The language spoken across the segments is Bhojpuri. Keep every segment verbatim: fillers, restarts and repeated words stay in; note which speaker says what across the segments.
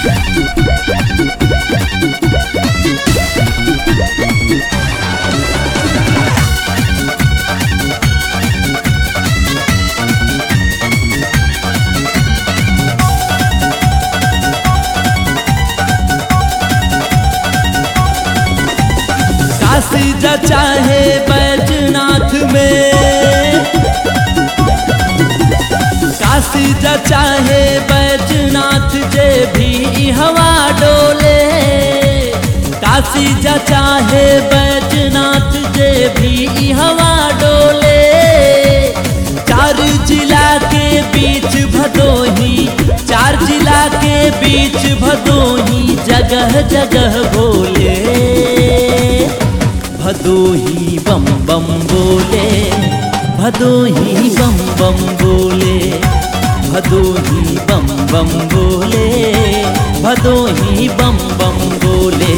Speaker 1: काशी जा चाहे बैजनाथ में, काशी जा चाहे बैजनाथ जे भी हवा डोले, काशी जा चाहे बैजनाथ जे भी हवा डोले। चार जिला के बीच भदोही, चार जिला के बीच भदोही, जगह जगह भोले। भदोही बम बम बोले, भदोही बम बम बोले, भदोही बम बम बोले, भदोही बम बम बोले।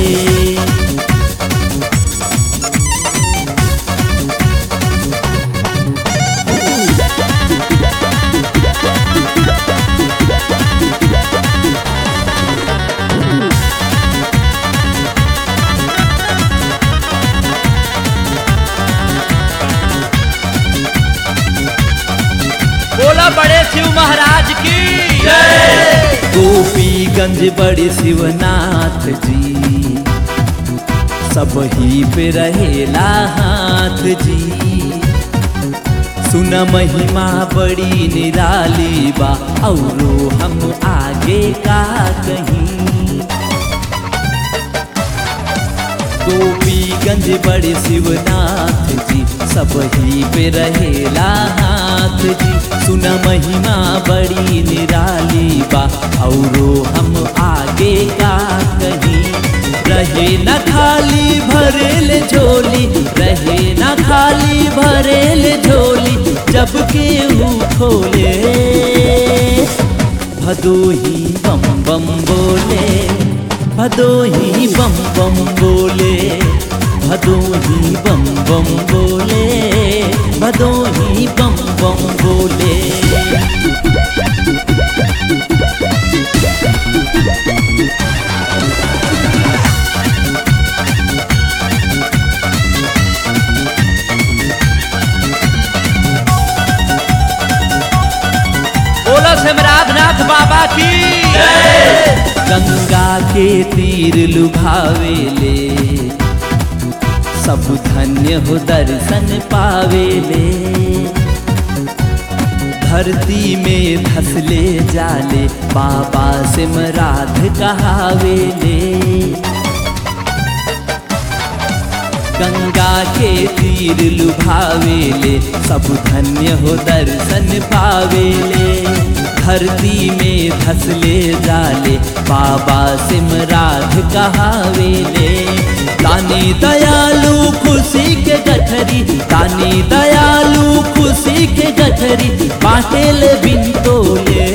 Speaker 1: बोला बड़े शिव महाराज की जय। गोपीगंज बड़े शिवनाथ जी, सब ही पे रहेला हाथ जी। सुन महिमा बड़ी निराली बा, औरो हम आगे का कहीं। गोपीगंज बड़े शिवनाथ जी, सब ही पे रहेला हाथ जी। सुन महिमा बड़ी निराली बा, औरो हम आगे का कहीं। रहे न खाली भरेल झोली, रहे न खाली भरेल झोली, जब केहू खोले। भदोही बम बम बोले, भदोही बम बम बोले, भदोही बम बम बोले, भदोही बम बम बोले। बोलो सिमराधनाथ बाबा की जय। गंगा के तीर लुभावेले, सब धन्य हो दर्शन पावेले। धरती में धसले जाले, बाबा सिमराध कहावेले। गंगा के तीर लुभावेले, सब धन्य हो दर्शन पावेले। धरती में धसले जाले, बाबा सिमराध कहावेले। दानी दयालु खुशी के गठरी, दानी दयालु खुशी के गठरी, बाटेल बिन तोले।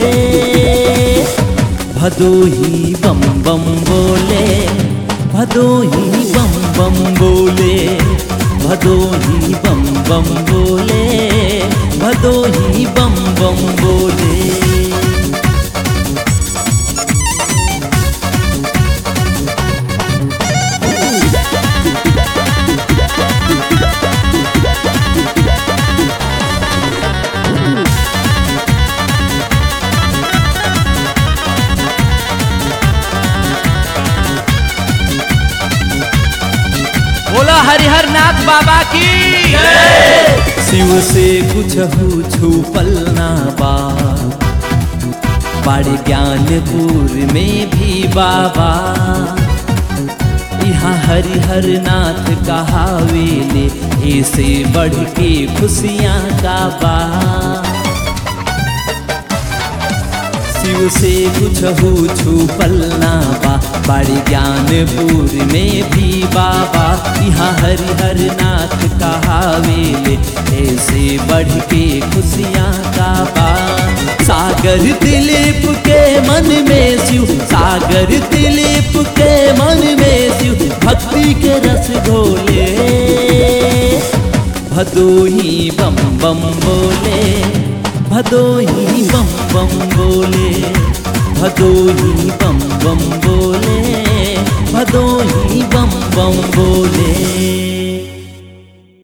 Speaker 1: भदोही बम बम बोले, भदोही बम बम बोले, भदोही बम बम बोले, भदोही बम बम बोले। बोला हरिहर नाथ बाबा की जय। शिव से कुछ हो छुपल ना बा, बड़े ज्ञानपुर में भी बाबा। यहाँ हरिहर नाथ कहावेले, ऐसे बढ़ के खुशियाँ का बा। शिव से कुछ हो छुपल ना बा, बड़े ज्ञानपुर में भी बाबा। यहाँ हरिहर नाथ कहावेले, ऐसे बढ़ के खुशियाँ का बा। सागर दिलीप के मन में शिव, सागर दिलीप के मन में शिव, भक्ति के रस घोले। भदोही बम बम बोले, भदोही बम बम बोले, भदोही बम बम बोले, भदोही बम बम बोले।